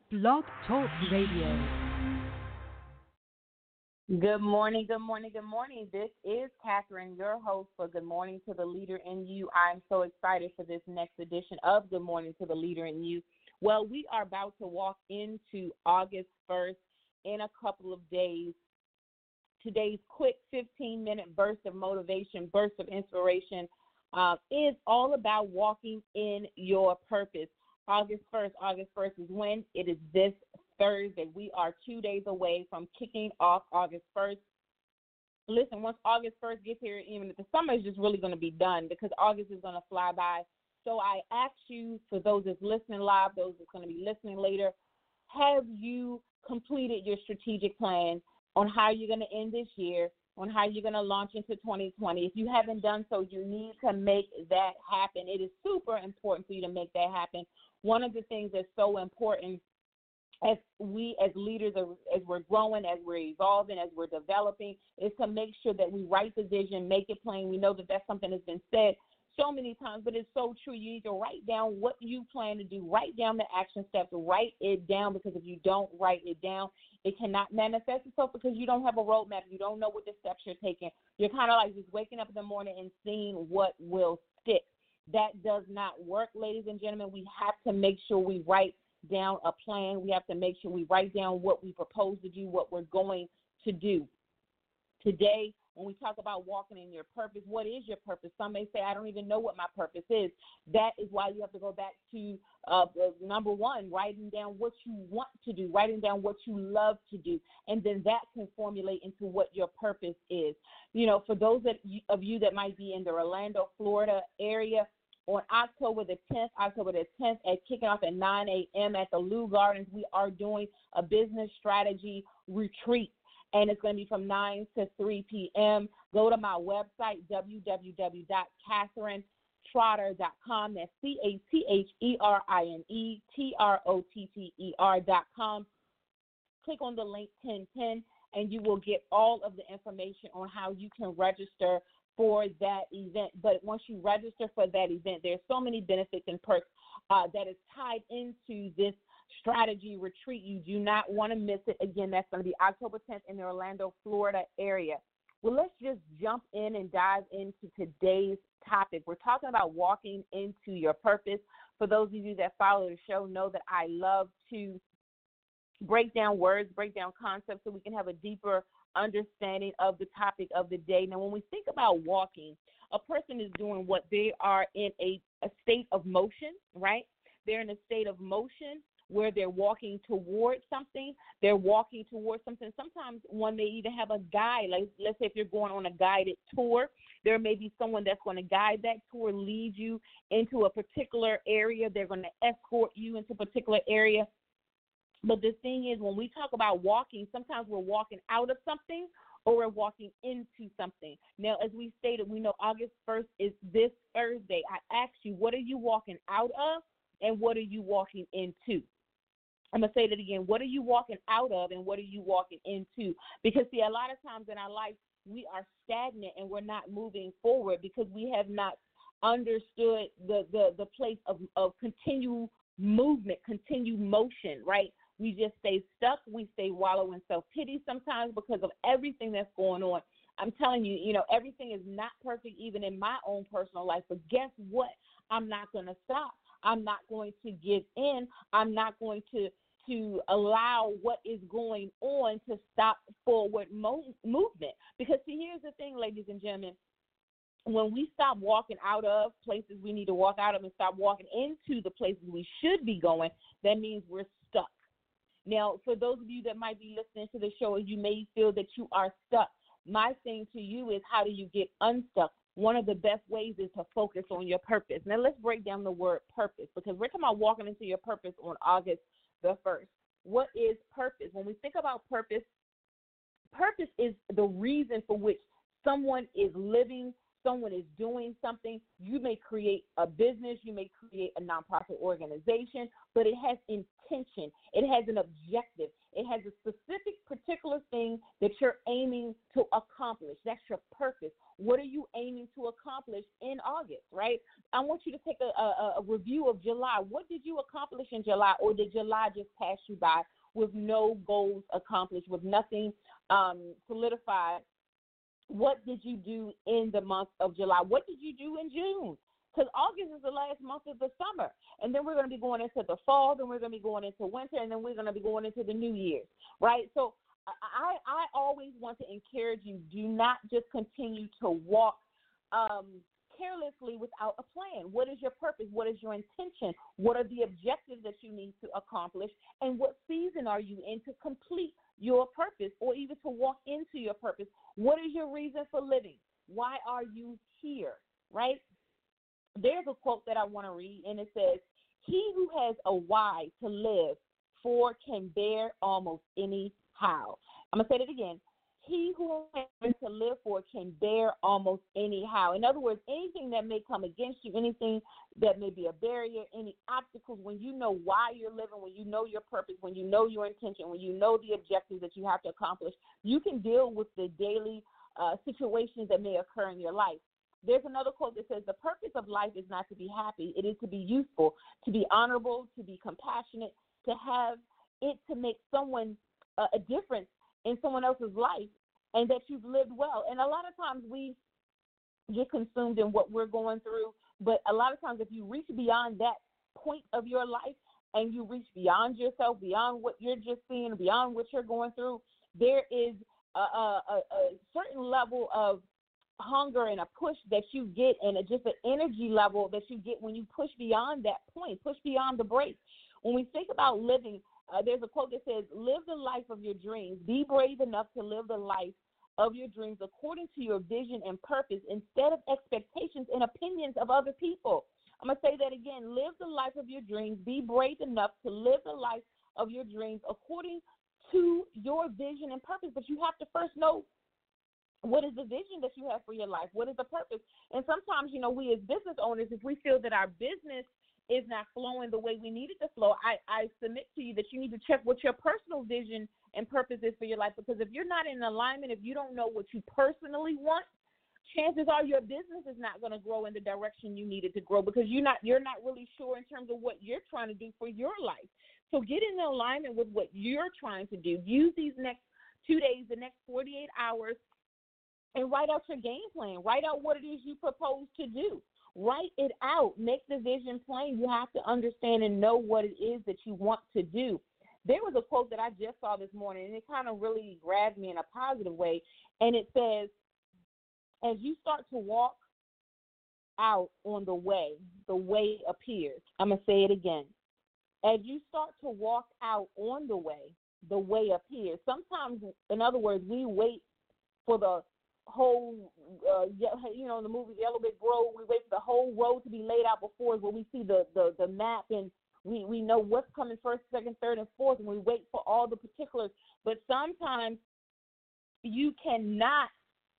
Blog Talk Radio. Good morning, good morning, good morning. This is Catherine, your host for Good Morning to the Leader in You. I'm so excited for this next edition of Good Morning to the Leader in You. Well, we are about to walk into August 1st in a couple of days. Today's quick 15-minute burst of motivation, burst of inspiration is all about walking in your purpose. August 1st is when? It is this Thursday. We are 2 days away from kicking off August 1st. Listen, once August 1st gets here, even the summer is just really going to be done because August is going to fly by. So I ask you, for those that's listening live, those that's going to be listening later, have you completed your strategic plan on how you're going to end this year, on how you're going to launch into 2020? If you haven't done so, you need to make that happen. It is super important for you to make that happen. One of the things that's so important as we as leaders, as we're growing, as we're evolving, as we're developing, is to make sure that we write the vision, make it plain. We know that that's something that's been said so many times, but it's so true. You need to write down what you plan to do, write down the action steps, write it down, because if you don't write it down, it cannot manifest itself because you don't have a roadmap. You don't know what the steps you're taking. You're kind of like just waking up in the morning and seeing what will stick. That does not work, ladies and gentlemen. We have to make sure we write down a plan. We have to make sure we write down what we propose to do, what we're going to do. Today, when we talk about walking in your purpose, what is your purpose? Some may say, I don't even know what my purpose is. That is why you have to go back to number one, writing down what you want to do, writing down what you love to do, and then that can formulate into what your purpose is. You know, for those of you that might be in the Orlando, Florida area, on October the 10th at kicking off at 9 a.m. at the Lou Gardens, we are doing a business strategy retreat, and it's going to be from 9 to 3 p.m. Go to my website, www.catherinetrotter.com. That's CATHERINETROTTER.com. Click on the link 1010, and you will get all of the information on how you can register for that event. But once you register for that event, there's so many benefits and perks that is tied into this strategy retreat. You do not want to miss it. Again, that's going to be October 10th in the Orlando, Florida area. Well, let's just jump in and dive into today's topic. We're talking about walking into your purpose. For those of you that follow the show, know that I love to break down words, break down concepts so we can have a deeper understanding of the topic of the day. Now, when we think about walking, a person is doing what they are in a state of motion, right? They're in a state of motion where they're walking towards something. They're walking towards something. Sometimes one may even have a guide. Like, let's say if you're going on a guided tour, there may be someone that's going to guide that tour, lead you into a particular area. They're going to escort you into a particular area. But the thing is, when we talk about walking, sometimes we're walking out of something or we're walking into something. Now, as we stated, we know August 1st is this Thursday. I asked you, what are you walking out of and what are you walking into? I'm going to say that again. What are you walking out of and what are you walking into? Because, see, a lot of times in our life, we are stagnant and we're not moving forward because we have not understood the place of continued movement, continued motion, right? We just stay stuck. We stay wallowing in self-pity sometimes because of everything that's going on. I'm telling you, everything is not perfect even in my own personal life. But guess what? I'm not going to stop. I'm not going to give in. I'm not going to allow what is going on to stop forward movement. Because, see, here's the thing, ladies and gentlemen. When we stop walking out of places we need to walk out of and stop walking into the places we should be going, that means we're stuck. Now, for those of you that might be listening to the show, you may feel that you are stuck. My thing to you is, how do you get unstuck? One of the best ways is to focus on your purpose. Now, let's break down the word purpose, because we're talking about walking into your purpose on August the 1st. What is purpose? When we think about purpose, purpose is the reason for which someone is living, someone is doing something. You may create a business, you may create a nonprofit organization, but it has intention. It has an objective. It has a specific, particular thing that you're aiming to accomplish. That's your purpose. What are you aiming to accomplish in August, right? I want you to take a review of July. What did you accomplish in July, or did July just pass you by with no goals accomplished, with nothing solidified? What did you do in the month of July? What did you do in June? Because August is the last month of the summer, and then we're going to be going into the fall, then we're going to be going into winter, and then we're going to be going into the New Year's, right? So I always want to encourage you, do not just continue to walk carelessly without a plan. What is your purpose? What is your intention? What are the objectives that you need to accomplish? And what season are you in to complete your purpose, or even to walk into your purpose? What is your reason for living? Why are you here, right? There's a quote that I want to read, and it says, "He who has a why to live for can bear almost any how." I'm going to say it again. He who has to live for can bear almost anyhow. In other words, anything that may come against you, anything that may be a barrier, any obstacles, when you know why you're living, when you know your purpose, when you know your intention, when you know the objectives that you have to accomplish, you can deal with the daily situations that may occur in your life. There's another quote that says, "The purpose of life is not to be happy. It is to be useful, to be honorable, to be compassionate, to have it to make someone a difference in someone else's life, and that you've lived well." And a lot of times we get consumed in what we're going through, but a lot of times if you reach beyond that point of your life and you reach beyond yourself, beyond what you're just seeing, beyond what you're going through, there is a certain level of hunger and a push that you get, and just an energy level that you get when you push beyond that point, push beyond the break. When we think about living, there's a quote that says, "Live the life of your dreams. Be brave enough to live the life of your dreams according to your vision and purpose instead of expectations and opinions of other people." I'm going to say that again. Live the life of your dreams. Be brave enough to live the life of your dreams according to your vision and purpose. But you have to first know, what is the vision that you have for your life? What is the purpose? And sometimes, we as business owners, if we feel that our business is not flowing the way we need it to flow, I submit to you that you need to check what your personal vision and purpose is for your life. Because if you're not in alignment, if you don't know what you personally want, chances are your business is not going to grow in the direction you need it to grow, because you're not really sure in terms of what you're trying to do for your life. So get in alignment with what you're trying to do. Use these next 2 days, the next 48 hours, and write out your game plan. Write out what it is you propose to do. Write it out. Make the vision plain. You have to understand and know what it is that you want to do. There was a quote that I just saw this morning, and it kind of really grabbed me in a positive way. And it says, "As you start to walk out on the way appears." I'm going to say it again. As you start to walk out on the way appears. Sometimes, in other words, we wait for the whole, in the movie Yellow Brick Road, we wait for the whole road to be laid out before us, where we see the map, and we know what's coming first, second, third, and fourth, and we wait for all the particulars. But sometimes you cannot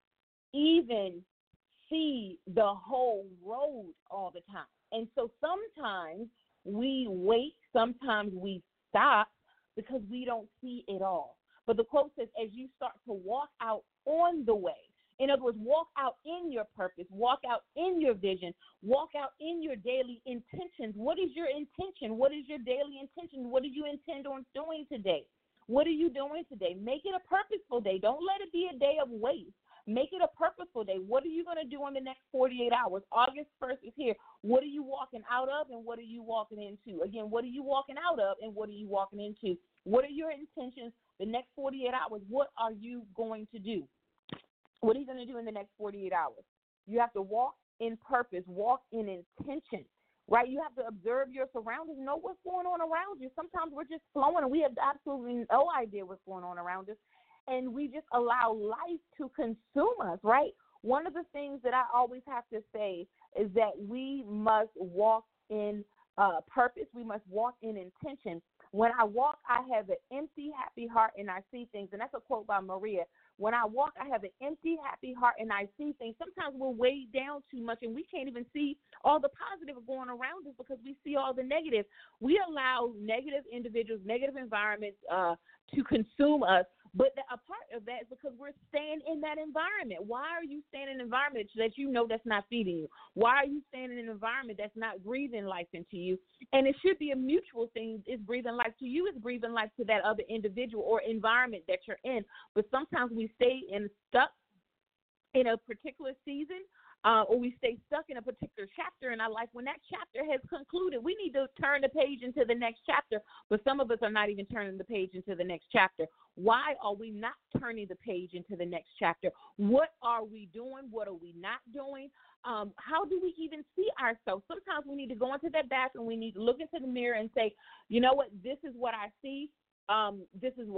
even see the whole road all the time. And so sometimes we wait, sometimes we stop, because we don't see it all. But the quote says, "As you start to walk out on the way," in other words, walk out in your purpose, walk out in your vision, walk out in your daily intentions. What is your intention? What is your daily intention? What do you intend on doing today? What are you doing today? Make it a purposeful day. Don't let it be a day of waste. Make it a purposeful day. What are you going to do in the next 48 hours? August 1st is here. What are you walking out of, and what are you walking into? Again, what are you walking out of, and what are you walking into? What are your intentions the next 48 hours? What are you going to do? What are you going to do in the next 48 hours? You have to walk in purpose, walk in intention, right? You have to observe your surroundings, know what's going on around you. Sometimes we're just flowing, and we have absolutely no idea what's going on around us, and we just allow life to consume us, right? One of the things that I always have to say is that we must walk in purpose. We must walk in intention. When I walk, I have an empty, happy heart, and I see things. And that's a quote by Maria. When I walk, I have an empty, happy heart, and I see things. Sometimes we're weighed down too much, and we can't even see all the positive going around us because we see all the negative. We allow negative individuals, negative environments to consume us, But a part of that is because we're staying in that environment. Why are you staying in an environment that you know that's not feeding you? Why are you staying in an environment that's not breathing life into you? And it should be a mutual thing. It's breathing life to you. It's breathing life to that other individual or environment that you're in. But sometimes we stay stuck in a particular season, or we stay stuck in a particular chapter in our life. When that chapter has concluded, we need to turn the page into the next chapter, but some of us are not even turning the page into the next chapter. Why are we not turning the page into the next chapter? What are we doing? What are we not doing? How do we even see ourselves? Sometimes we need to go into that bathroom. We need to look into the mirror and say, you know what, this is what I see. This is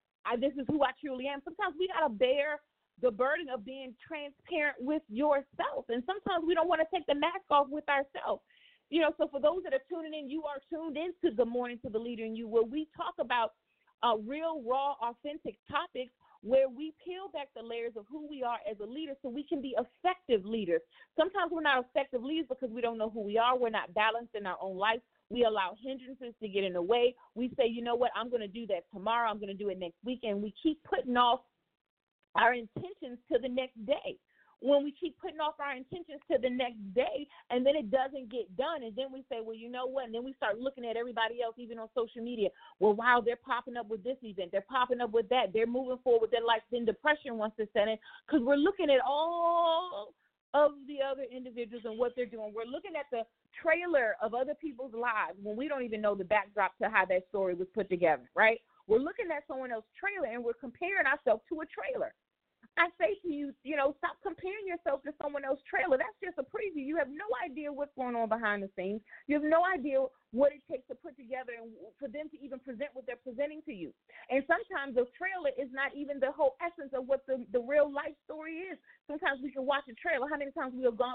who I truly am. Sometimes we got to bear the burden of being transparent with yourself. And sometimes we don't want to take the mask off with ourselves. So for those that are tuning in, you are tuned into Good Morning to the Leader in You, where we talk about real, raw, authentic topics where we peel back the layers of who we are as a leader so we can be effective leaders. Sometimes we're not effective leaders because we don't know who we are. We're not balanced in our own life. We allow hindrances to get in the way. We say, you know what, I'm going to do that tomorrow. I'm going to do it next week. And we keep putting off our intentions to the next day. When we keep putting off our intentions to the next day and then it doesn't get done, and then we say, well, you know what, and then we start looking at everybody else, even on social media. Well, wow, they're popping up with this event. They're popping up with that. They're moving forward with their life. Then depression wants to set in because we're looking at all of the other individuals and what they're doing. We're looking at the trailer of other people's lives when we don't even know the backdrop to how that story was put together, right? We're looking at someone else's trailer and we're comparing ourselves to a trailer. I say to you, stop comparing yourself to someone else's trailer. That's just a preview. You have no idea what's going on behind the scenes. You have no idea what it takes to put together and for them to even present what they're presenting to you. And sometimes the trailer is not even the whole essence of what the real life story is. Sometimes we can watch a trailer. How many times we will go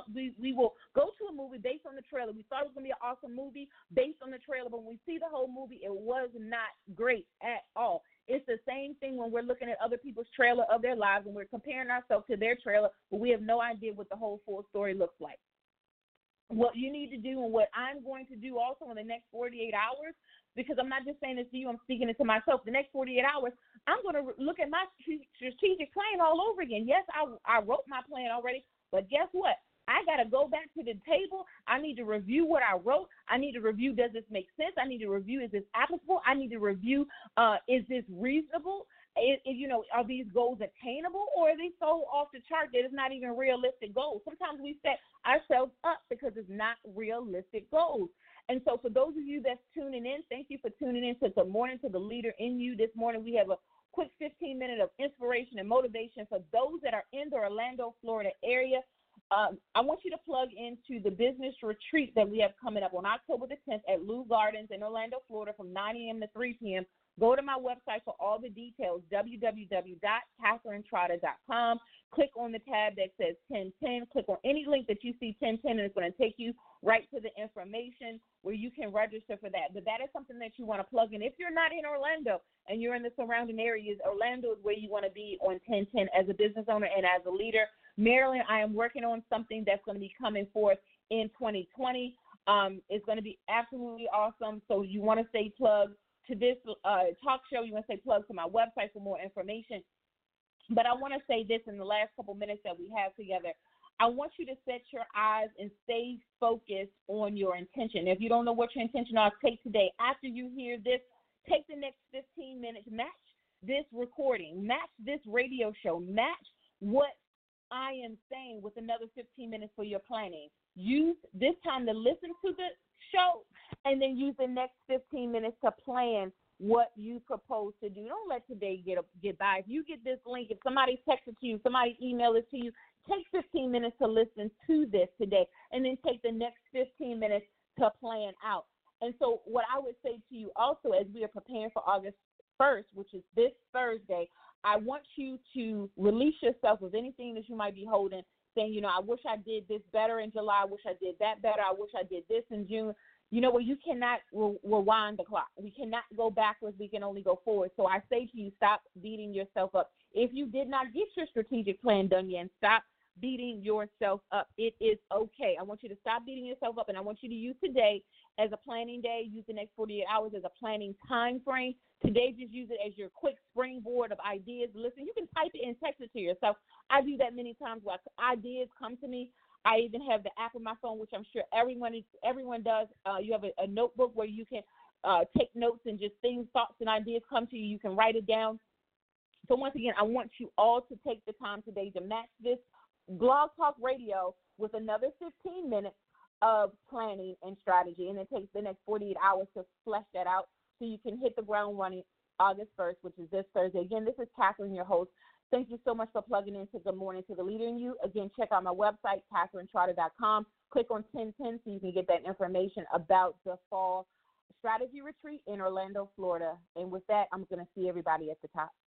to a movie based on the trailer? We thought it was going to be an awesome movie based on the trailer, but when we see the whole movie, it was not great at all. It's the same thing when we're looking at other people's trailer of their lives and we're comparing ourselves to their trailer, but we have no idea what the whole full story looks like. What you need to do and what I'm going to do also in the next 48 hours, because I'm not just saying this to you, I'm speaking it to myself. The next 48 hours, I'm going to look at my strategic plan all over again. Yes, I wrote my plan already, but guess what? I got to go back to the table. I need to review what I wrote. I need to review, does this make sense? I need to review, is this applicable? I need to review, is this reasonable? Are these goals attainable, or are they so off the chart that it's not even realistic goals? Sometimes we set ourselves up because it's not realistic goals. And so for those of you that's tuning in, thank you for tuning in to Good Morning to the Leader in You. This morning we have a quick 15-minute of inspiration and motivation for those that are in the Orlando, Florida area. I want you to plug into the business retreat that we have coming up on October the 10th at Lou Gardens in Orlando, Florida from 9 a.m. to 3 p.m. Go to my website for all the details, www.katherinetrotter.com. Click on the tab that says 1010. Click on any link that you see 1010, and it's going to take you right to the information where you can register for that. But that is something that you want to plug in. If you're not in Orlando and you're in the surrounding areas, Orlando is where you want to be on 1010 as a business owner and as a leader. Maryland, I am working on something that's going to be coming forth in 2020. It's going to be absolutely awesome. So you want to stay plugged to this talk show. You want to stay plugged to my website for more information. But I want to say this in the last couple minutes that we have together. I want you to set your eyes and stay focused on your intention. If you don't know what your intention are, take today. After you hear this, take the next 15 minutes, match this recording, match this radio show, match what I am saying with another 15 minutes for your planning. Use this time to listen to the show and then use the next 15 minutes to plan what you propose to do. Don't let today get by. If you get this link, if somebody texts it to you, somebody email it to you, take 15 minutes to listen to this today and then take the next 15 minutes to plan out. And so what I would say to you also as we are preparing for August 1st, which is this Thursday, I want you to release yourself of anything that you might be holding, saying, I wish I did this better in July. I wish I did that better. I wish I did this in June. You know what? You cannot rewind the clock. We cannot go backwards. We can only go forward. So I say to you, stop beating yourself up. If you did not get your strategic plan done yet, stop beating yourself up. It is okay. I want you to stop beating yourself up, and I want you to use today as a planning day. Use the next 48 hours as a planning time frame. Today, just use it as your quick springboard of ideas. Listen, you can type it and text it to yourself. I do that many times where ideas come to me. I even have the app on my phone, which I'm sure everyone does. You have a notebook where you can take notes and just things, thoughts, and ideas come to you. You can write it down. So once again, I want you all to take the time today to match this Blog Talk Radio with another 15 minutes of planning and strategy, and it takes the next 48 hours to flesh that out so you can hit the ground running August 1st, which is this Thursday. Again, this is Catherine, your host. Thank you so much for plugging into Good Morning to the Leader in You. Again, check out my website, CatherineTrotter.com. Click on 1010 so you can get that information about the fall strategy retreat in Orlando, Florida. And with that, I'm going to see everybody at the top.